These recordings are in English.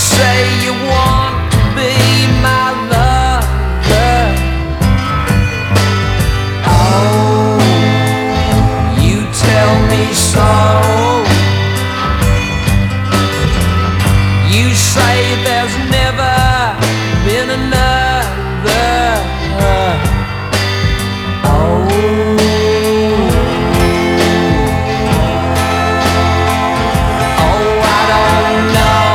say you want to be my lover. Oh, you tell me so. You say there's never been another. Oh, I don't know.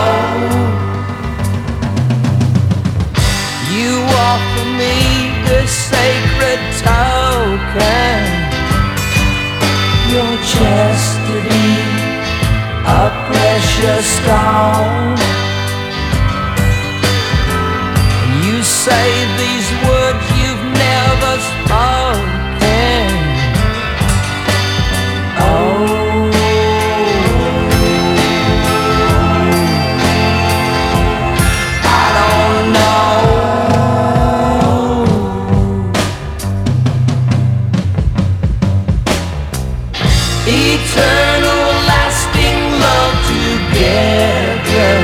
You offer me this sacred token, your chastity, a precious stone. You say these words you've never spoken. Oh, I don't know. Eternal lasting love together.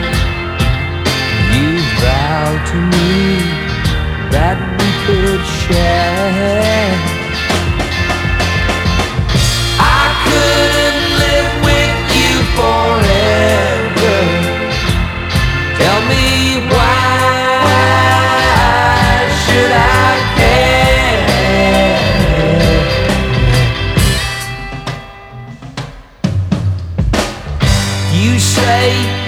You vowed to me that we could share. I couldn't live with you forever. Tell me why should I care? You say